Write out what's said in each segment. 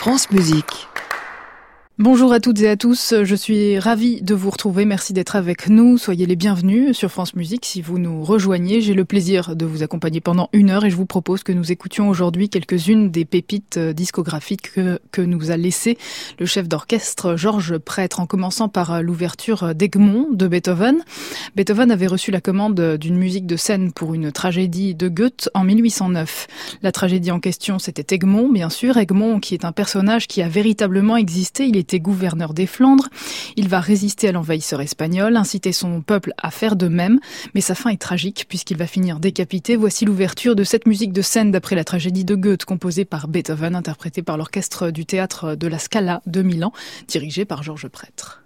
France Musique. Bonjour à toutes et à tous, je suis ravie de vous retrouver, merci d'être avec nous, soyez les bienvenus sur France Musique. Si vous nous rejoignez, j'ai le plaisir de vous accompagner pendant 1 heure et je vous propose que nous écoutions aujourd'hui quelques-unes des pépites discographiques que nous a laissé le chef d'orchestre Georges Prêtre, en commençant par l'ouverture d'Egmont de Beethoven. Beethoven avait reçu la commande d'une musique de scène pour une tragédie de Goethe en 1809. La tragédie en question, c'était Egmont, bien sûr, Egmont qui est un personnage qui a véritablement existé. Il était gouverneur des Flandres, il va résister à l'envahisseur espagnol, inciter son peuple à faire de même, mais sa fin est tragique puisqu'il va finir décapité. Voici l'ouverture de cette musique de scène d'après la tragédie de Goethe, composée par Beethoven, interprétée par l'orchestre du théâtre de la Scala de Milan, dirigé par Georges Prêtre.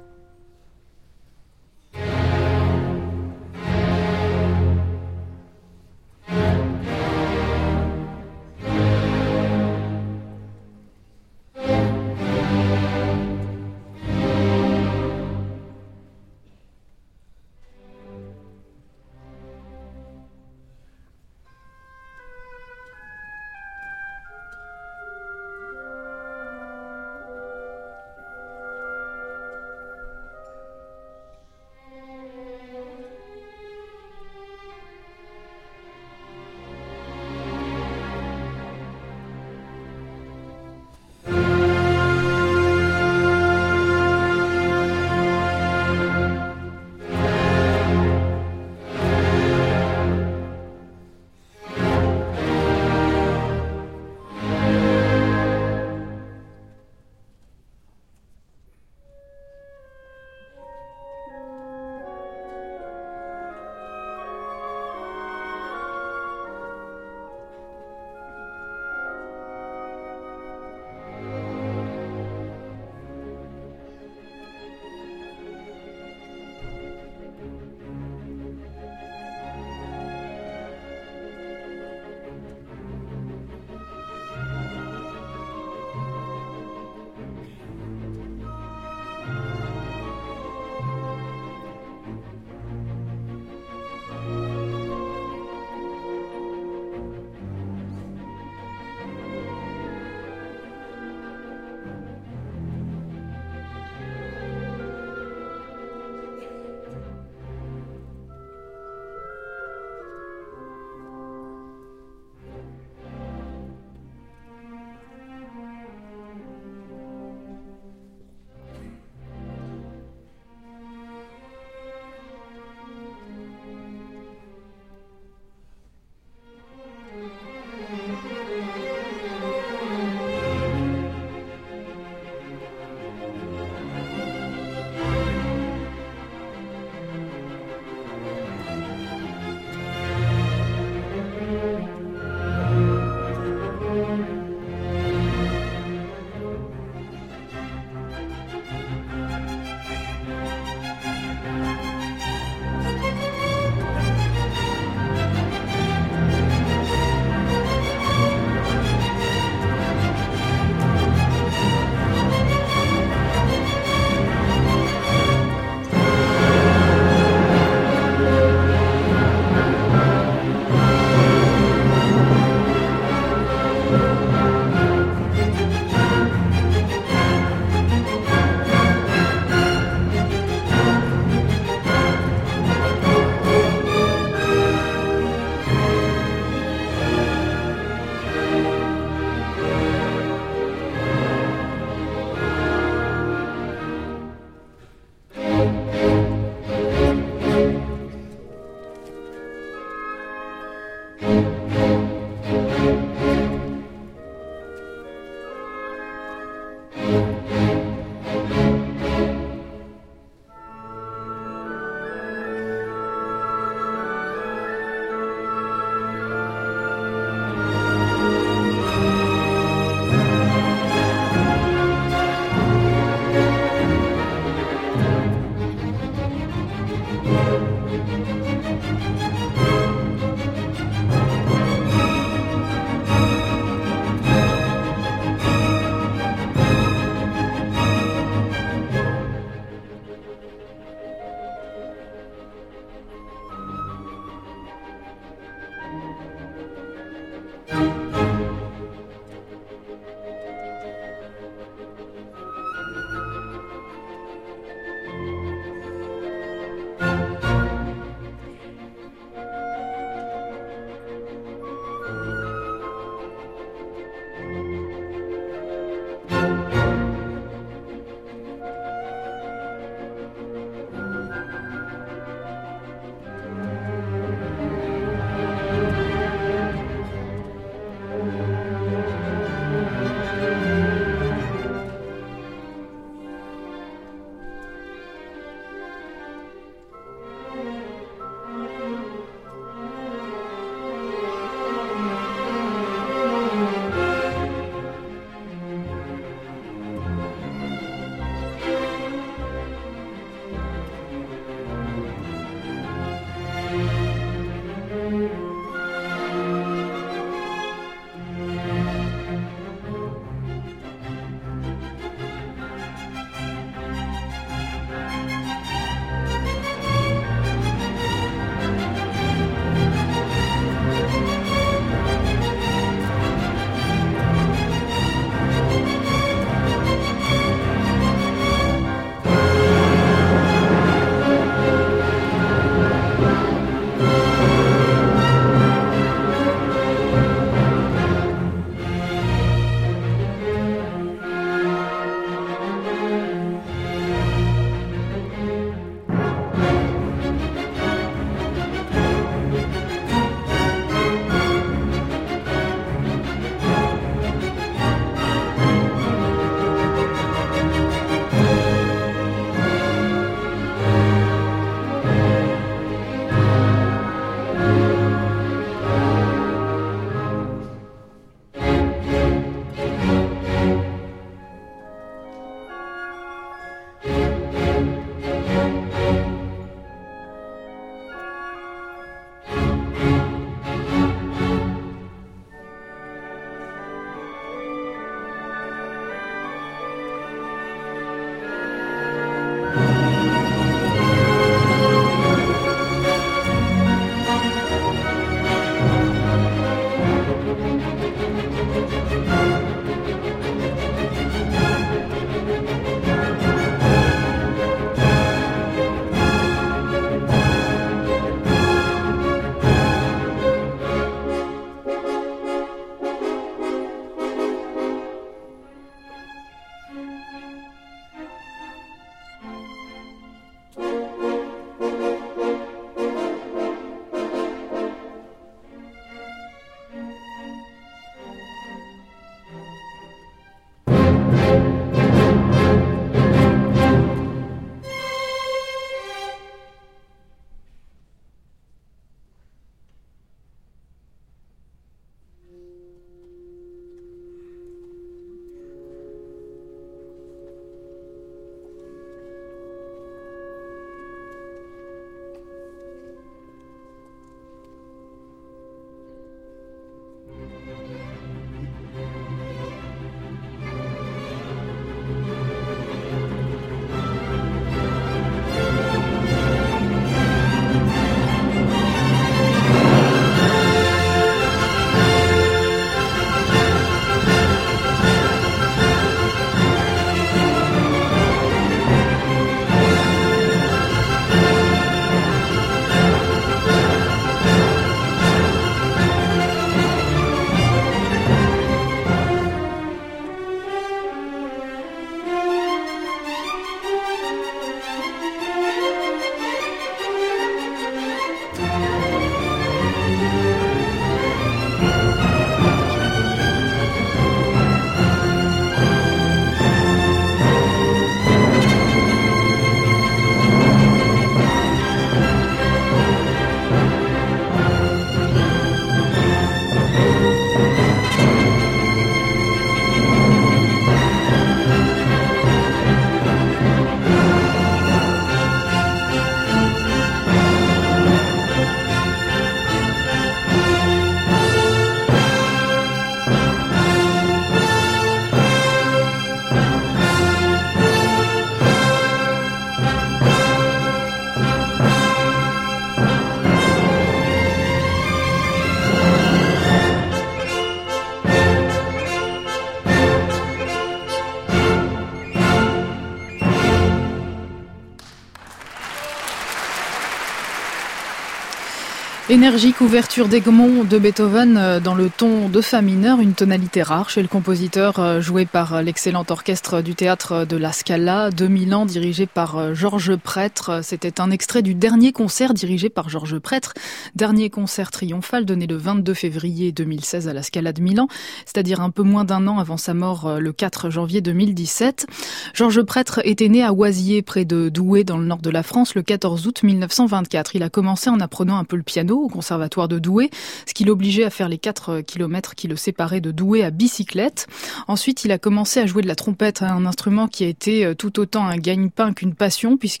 Énergique ouverture d'Egmont de Beethoven dans le ton de fa mineur, une tonalité rare chez le compositeur, joué par l'excellent orchestre du théâtre de la Scala, 2000 ans, dirigé par Georges Prêtre. C'était un extrait du dernier concert dirigé par Georges Prêtre, dernier concert triomphal donné le 22 février 2016 à la Scala de Milan, c'est-à-dire un peu moins d'un an avant sa mort le 4 janvier 2017. Georges Prêtre était né à Oisier, près de Douai, dans le nord de la France, le 14 août 1924. Il a commencé en apprenant un peu le piano au conservatoire de Douai, ce qui l'obligeait à faire les 4 kilomètres qui le séparaient de Douai à bicyclette. Ensuite, il a commencé à jouer de la trompette, un instrument qui a été tout autant un gagne-pain qu'une passion, puisque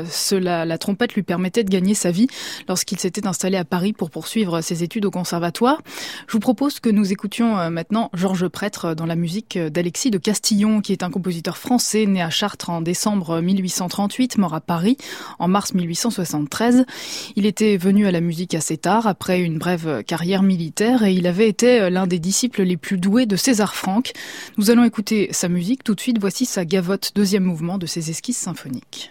la trompette lui permettait de gagner sa vie lorsqu'il s'était installé à Paris pour poursuivre ses études au conservatoire. Je vous propose que nous écoutions maintenant Georges Prêtre dans la musique d'Alexis de Castillon, qui est un compositeur français né à Chartres en décembre 1838, mort à Paris en mars 1873. Il était venu à la musique assez tard, après une brève carrière militaire, et il avait été l'un des disciples les plus doués de César Franck. Nous allons écouter sa musique tout de suite. Voici sa gavotte, deuxième mouvement de ses esquisses symphoniques.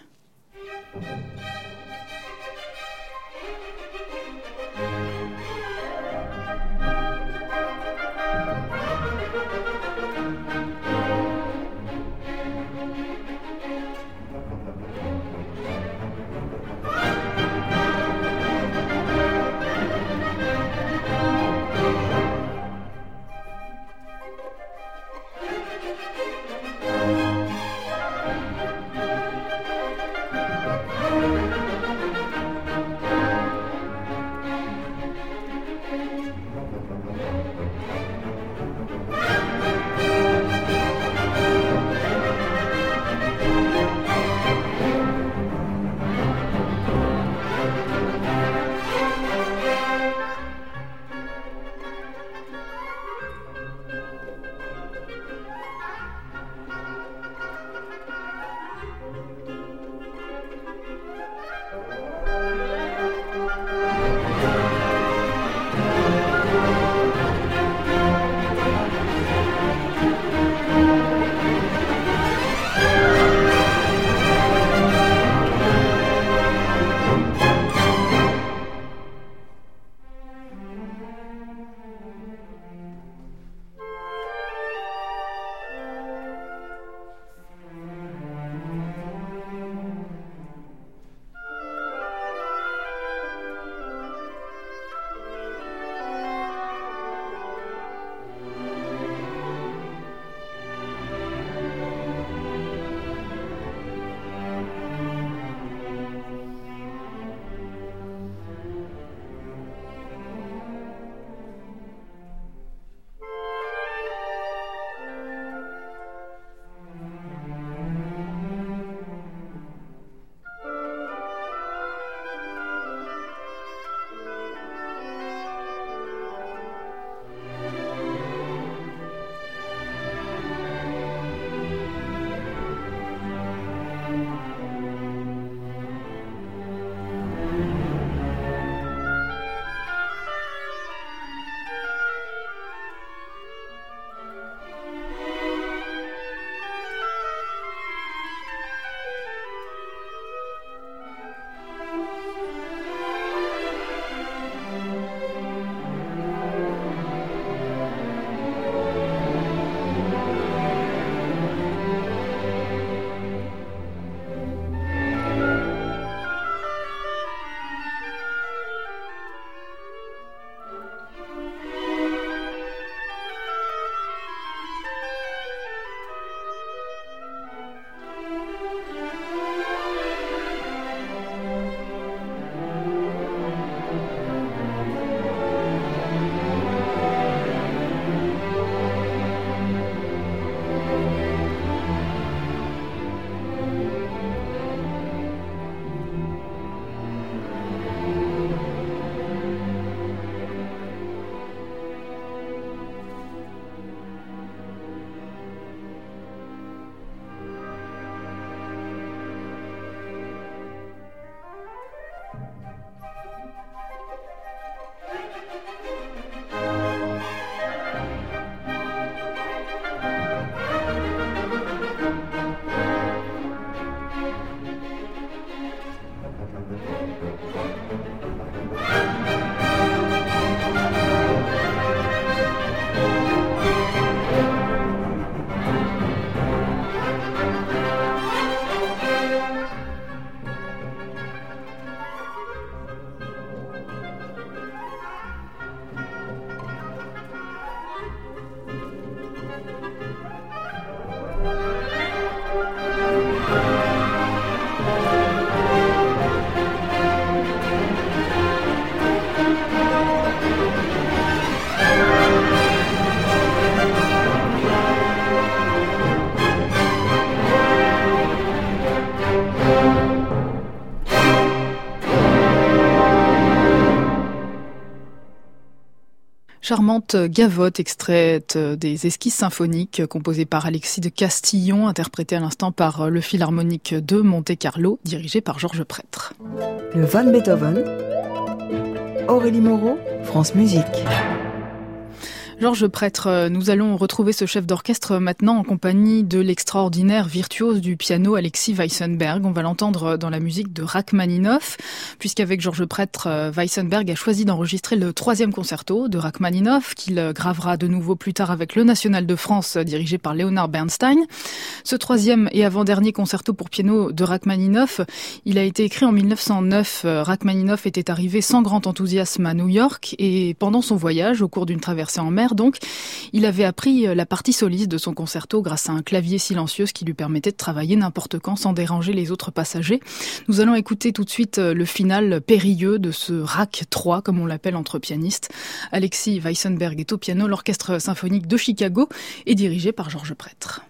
Charmante gavotte extraite des esquisses symphoniques composées par Alexis de Castillon, interprétée à l'instant par le Philharmonique de Monte-Carlo, dirigé par Georges Prêtre. Le Van Beethoven, Aurélie Moreau, France Musique. Georges Prêtre, nous allons retrouver ce chef d'orchestre maintenant en compagnie de l'extraordinaire virtuose du piano Alexis Weissenberg. On va l'entendre dans la musique de Rachmaninoff, puisqu'avec Georges Prêtre, Weissenberg a choisi d'enregistrer le 3e concerto de Rachmaninoff, qu'il gravera de nouveau plus tard avec le National de France, dirigé par Leonard Bernstein. Ce 3e et avant-dernier concerto pour piano de Rachmaninoff, il a été écrit en 1909. Rachmaninoff était arrivé sans grand enthousiasme à New York, et pendant son voyage, au cours d'une traversée en mer, donc, il avait appris la partie soliste de son concerto grâce à un clavier silencieux qui lui permettait de travailler n'importe quand sans déranger les autres passagers. Nous allons écouter tout de suite le final périlleux de ce RAC 3, comme on l'appelle entre pianistes. Alexis Weissenberg est au piano, l'Orchestre symphonique de Chicago est dirigé par Georges Prêtre.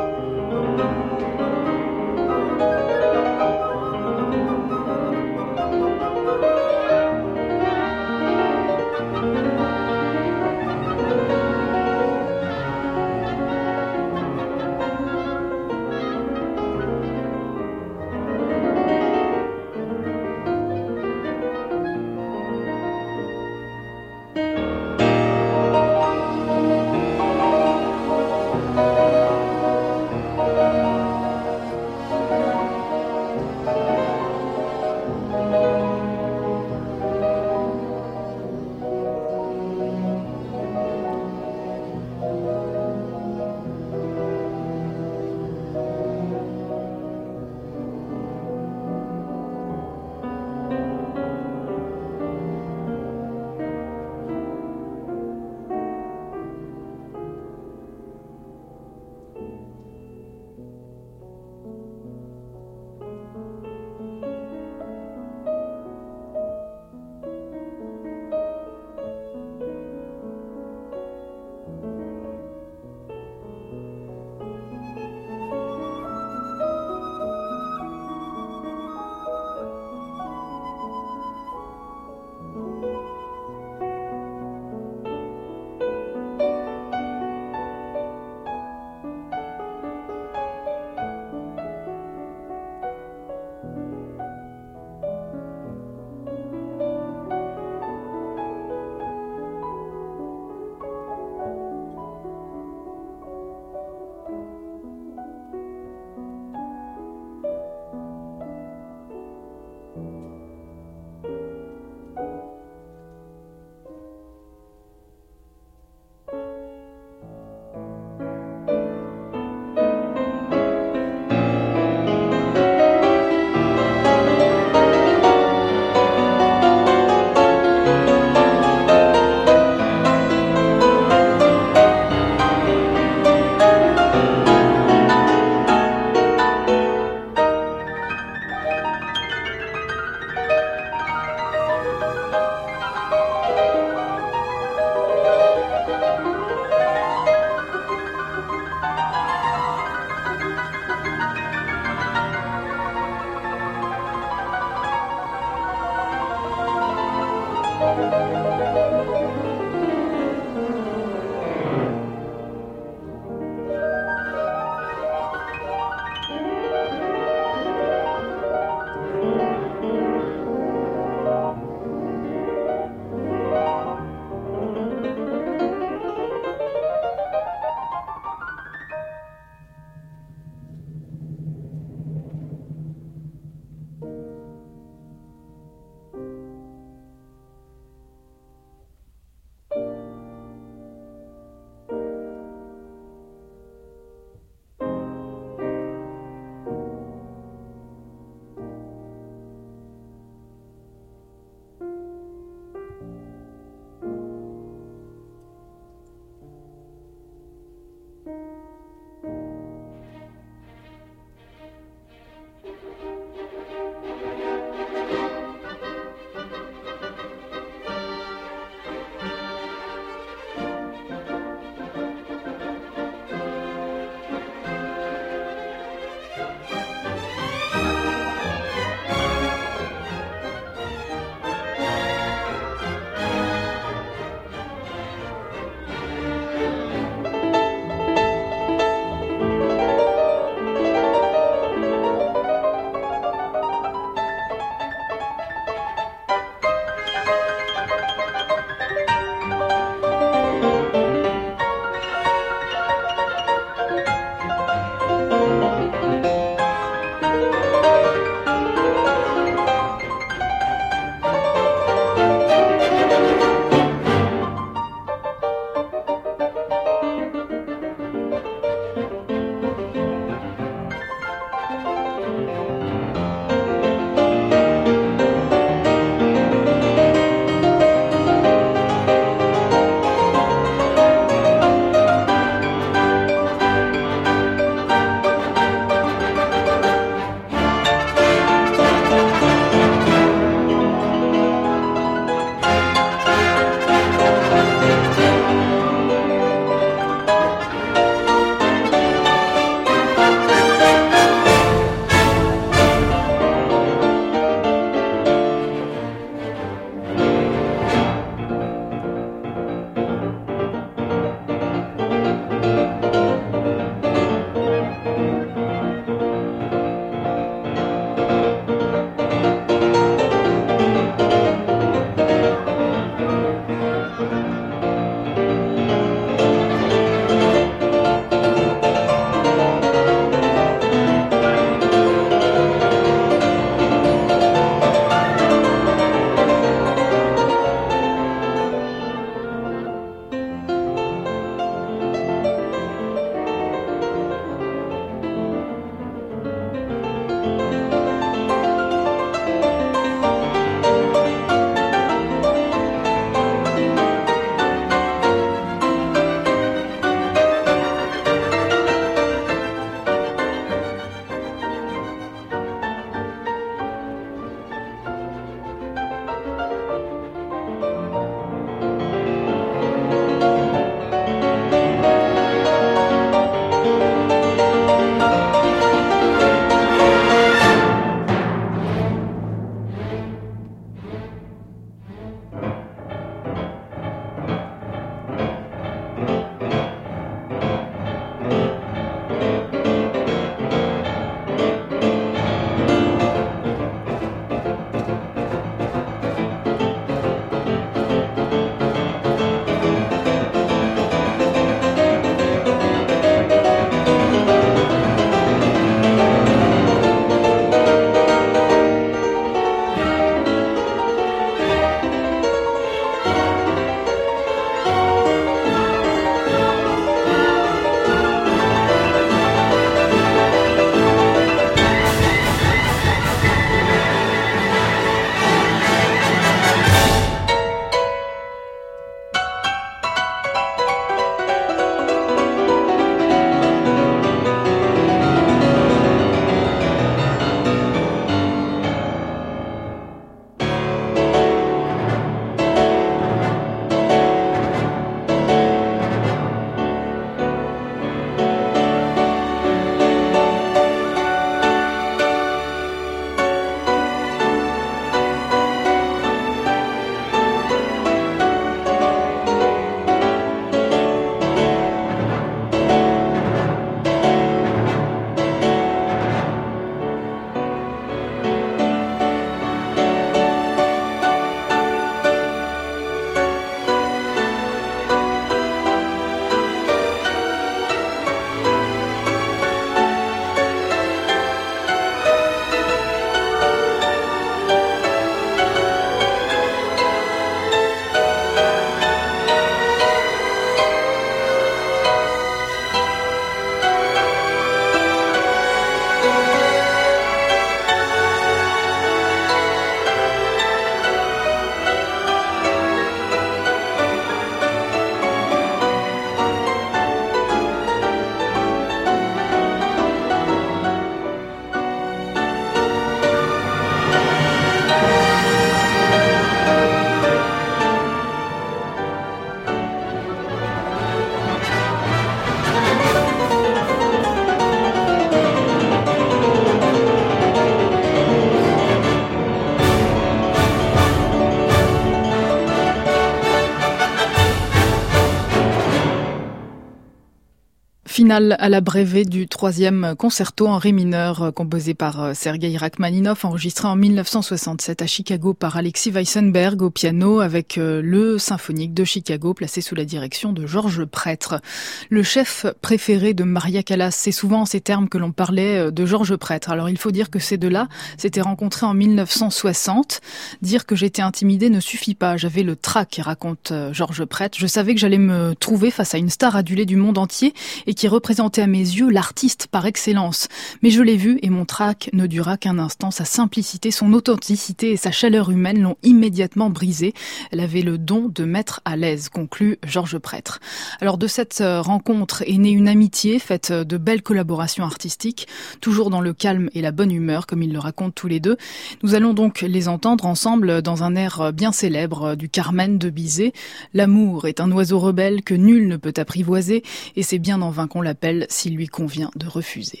Finale à la brévée du 3e concerto en ré mineur composé par Sergei Rachmaninov, enregistré en 1967 à Chicago par Alexis Weissenberg au piano avec le symphonique de Chicago placé sous la direction de Georges Prêtre. Le chef préféré de Maria Callas, c'est souvent en ces termes que l'on parlait de Georges Prêtre. Alors il faut dire que ces deux-là s'étaient rencontrés en 1960. Dire que j'étais intimidée ne suffit pas. J'avais le trac, raconte Georges Prêtre. Je savais que j'allais me trouver face à une star adulée du monde entier et qui représentait à mes yeux l'artiste par excellence. Mais je l'ai vu et mon trac ne dura qu'un instant. Sa simplicité, son authenticité et sa chaleur humaine l'ont immédiatement brisée. Elle avait le don de mettre à l'aise, conclut Georges Prêtre. Alors de cette rencontre est née une amitié faite de belles collaborations artistiques, toujours dans le calme et la bonne humeur, comme ils le racontent tous les deux. Nous allons donc les entendre ensemble dans un air bien célèbre du Carmen de Bizet. L'amour est un oiseau rebelle que nul ne peut apprivoiser et c'est bien en vain qu'on l'appelle s'il lui convient de refuser.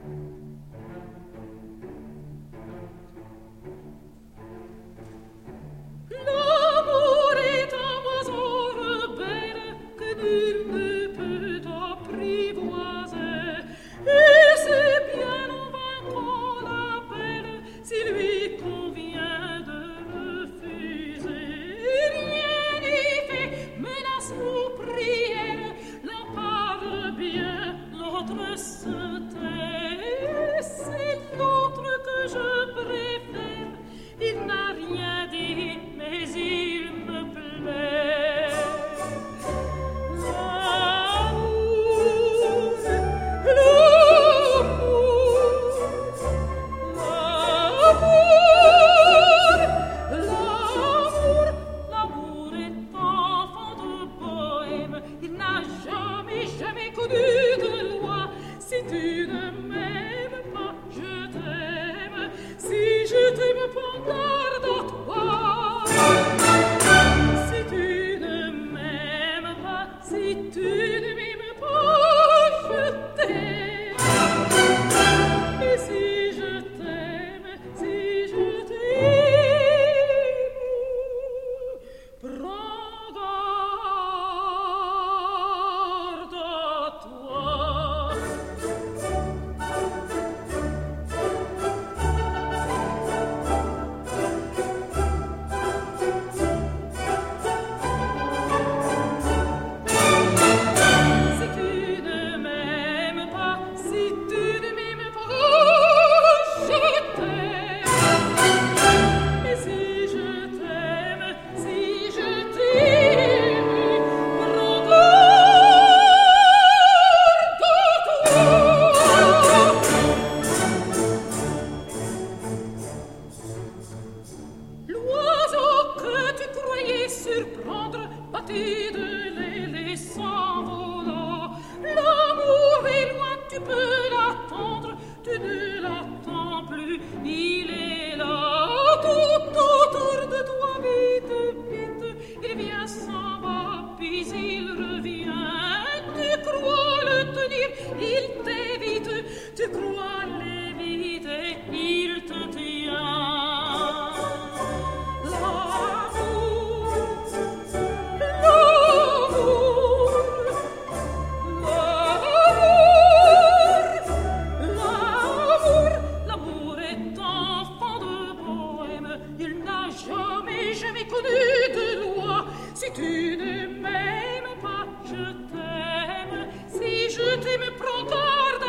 L'amour est un oiseau rebelle que nul ne peut apprivoiser, et c'est bien en vain qu'on l'appelle s'il lui convient de refuser. Rien n'y fait, menace ou prière, l'un parle bien, l'autre se tait. C'est l'autre que je préfère, il n'a rien dit, mais il me plaît. L'amour, l'amour est enfant de poème, il n'a jamais connu de loi. Si tu ne m'aimes pas, je t'aime. Si je t'aime, prends garde à toi. Si tu ne m'aimes pas, si tu ne m'aimes pas, je t'aime. Et si je t'aime, prends garde à toi. Si tu ne m'aimes pas, si tu ne m'aimes pas, je t'aime. Et si je t'aime, prends garde à toi. L'oiseau que tu croyais surprendre, battu de l'aile et s'envolant. L'amour est loin, tu peux l'attendre, tu ne l'attends plus, il est là, tout autour de toi, vite, il vient, s'en va, puis il revient. Tu crois le tenir, il t'évite, tu crois l'éviter, il te tient. L'amour est enfant de poème, il n'a jamais connu de loi. Si tu ne m'aimes pas, je t'aime. Si je t'aime, prends garde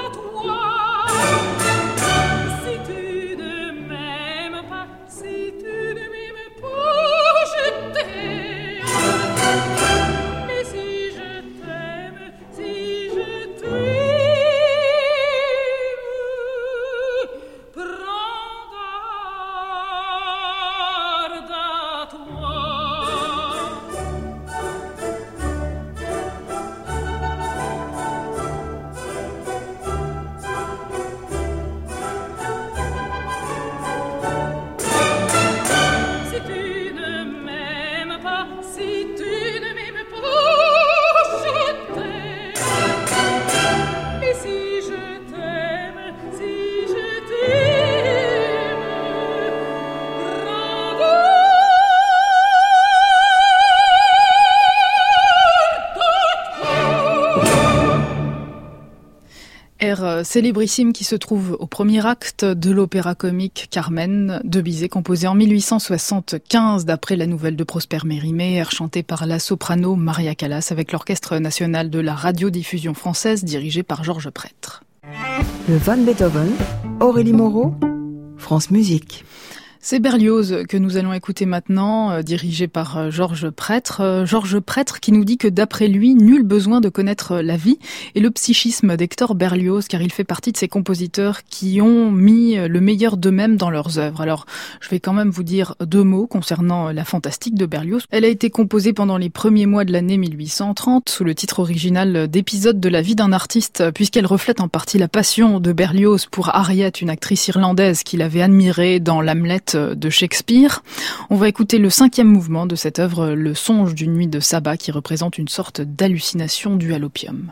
air célébrissime qui se trouve au premier acte de l'opéra comique Carmen de Bizet, composé en 1875 d'après la nouvelle de Prosper Mérimée, chantée par la soprano Maria Callas avec l'Orchestre national de la radiodiffusion française dirigé par Georges Prêtre. Le Van Beethoven, Aurélie Moreau, France Musique. C'est Berlioz que nous allons écouter maintenant, dirigé par Georges Prêtre. Georges Prêtre qui nous dit que d'après lui, nul besoin de connaître la vie et le psychisme d'Hector Berlioz, car il fait partie de ces compositeurs qui ont mis le meilleur d'eux-mêmes dans leurs œuvres. Alors, je vais quand même vous dire 2 mots concernant la fantastique de Berlioz. Elle a été composée pendant les premiers mois de l'année 1830 sous le titre original d'Épisodes de la vie d'un artiste, puisqu'elle reflète en partie la passion de Berlioz pour Harriet, une actrice irlandaise qu'il avait admirée dans l'Hamlet de Shakespeare. On va écouter le 5e mouvement de cette œuvre, Le songe d'une nuit de sabbat, qui représente une sorte d'hallucination due à l'opium.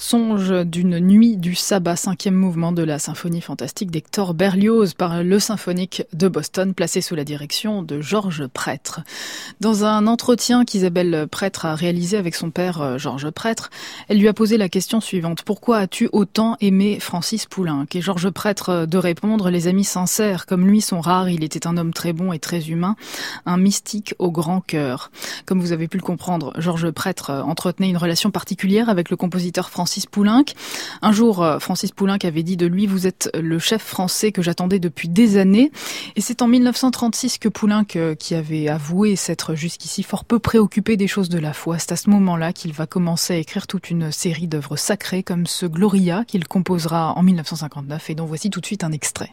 Songe d'une nuit du sabbat, 5e mouvement de la symphonie fantastique d'Hector Berlioz par le Symphonique de Boston, placé sous la direction de Georges Prêtre. Dans un entretien qu'Isabelle Prêtre a réalisé avec son père Georges Prêtre, elle lui a posé la question suivante: pourquoi as-tu autant aimé Francis Poulenc? Et Georges Prêtre de répondre: les amis sincères comme lui sont rares, il était un homme très bon et très humain, un mystique au grand cœur. Comme vous avez pu le comprendre, Georges Prêtre entretenait une relation particulière avec le compositeur Francis Poulenc. Un jour, Francis Poulenc avait dit de lui: vous êtes le chef français que j'attendais depuis des années. Et c'est en 1936 que Poulenc, qui avait avoué s'être jusqu'ici fort peu préoccupé des choses de la foi, c'est à ce moment-là qu'il va commencer à écrire toute une série d'œuvres sacrées comme ce Gloria qu'il composera en 1959 et dont voici tout de suite un extrait.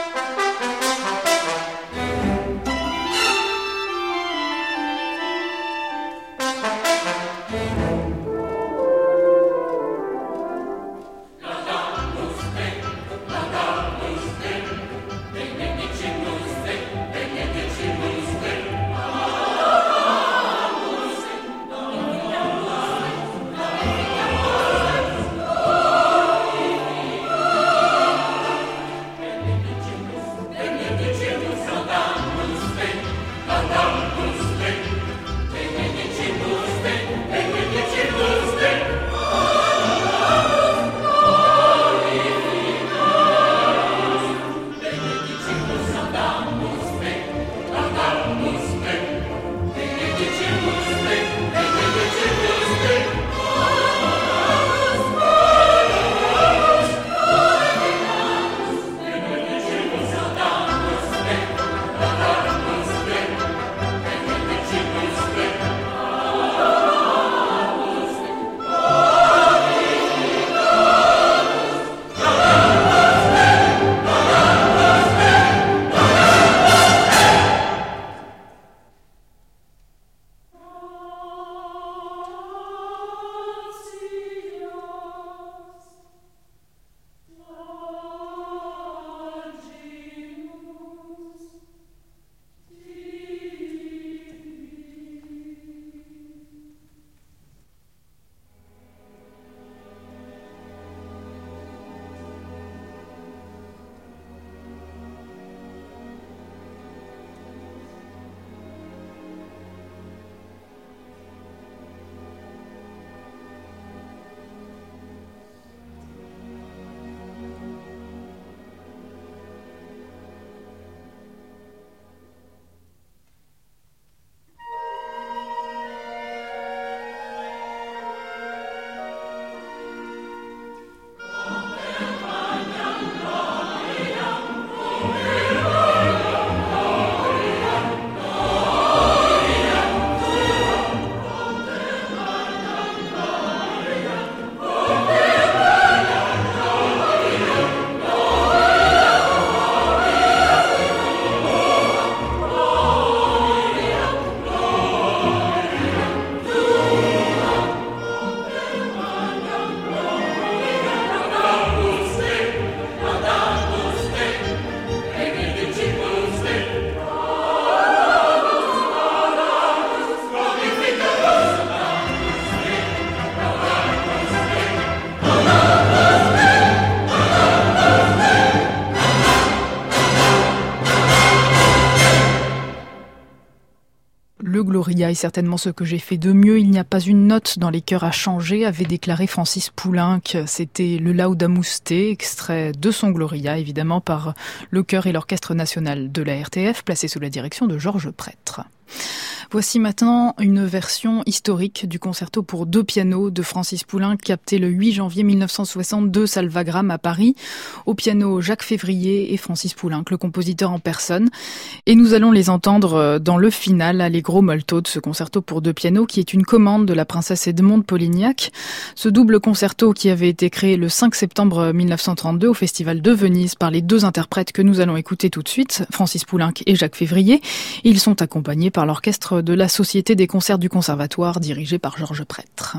Le Gloria est certainement ce que j'ai fait de mieux. Il n'y a pas une note dans les chœurs à changer, avait déclaré Francis Poulenc. C'était le Laudamus Te, extrait de son Gloria, évidemment, par le chœur et l'orchestre national de la RTF, placé sous la direction de Georges Prêtre. Voici maintenant une version historique du concerto pour 2 pianos de Francis Poulenc, capté le 8 janvier 1962, Salvagram à Paris. Au piano, Jacques Février et Francis Poulenc, le compositeur en personne. Et nous allons les entendre dans le final, Allegro molto, de ce concerto pour 2 pianos, qui est une commande de la princesse Edmonde Polignac. Ce double concerto qui avait été créé le 5 septembre 1932 au Festival de Venise par les 2 interprètes que nous allons écouter tout de suite, Francis Poulenc et Jacques Février. Ils sont accompagnés par l'orchestre de la Société des concerts du Conservatoire, dirigé par Georges Prêtre.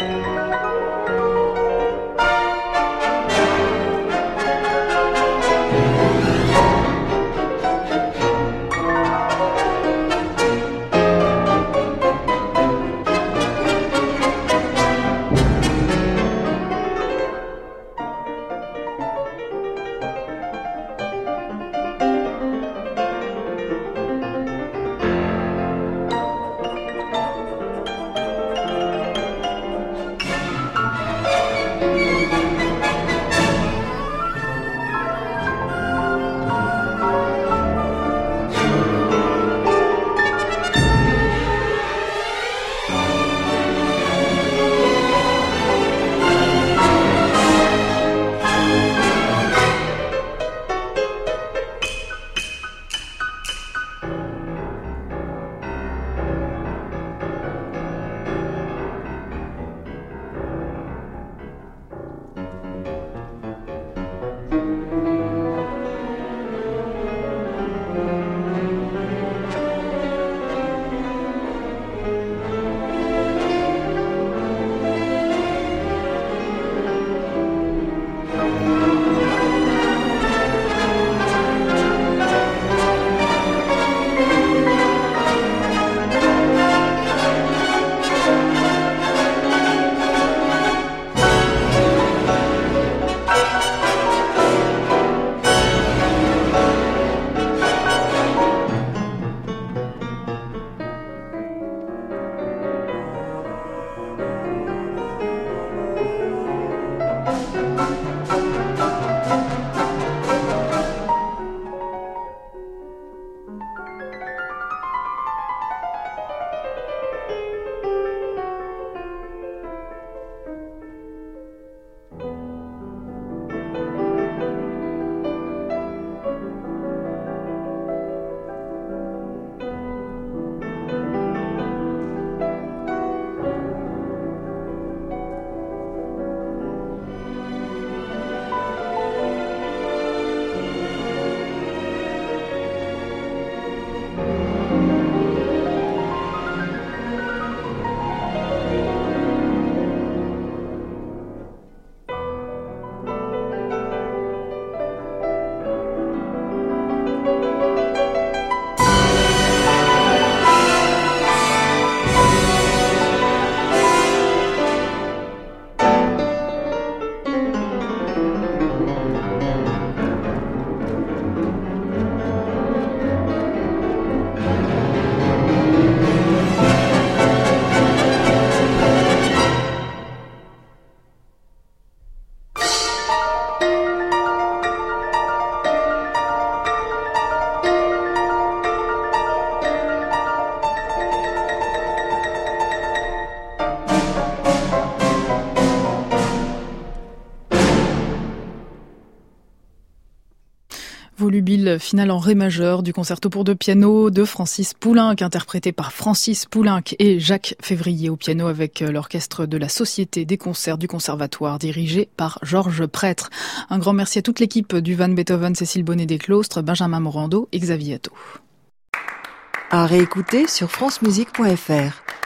Volubile finale en ré majeur du concerto pour deux pianos de Francis Poulenc, interprété par Francis Poulenc et Jacques Février au piano avec l'orchestre de la Société des concerts du Conservatoire dirigé par Georges Prêtre. Un grand merci à toute l'équipe du Van Beethoven, Cécile Bonnet-Desclostres, Benjamin Morando et Xavier Atto. À réécouter sur francemusique.fr.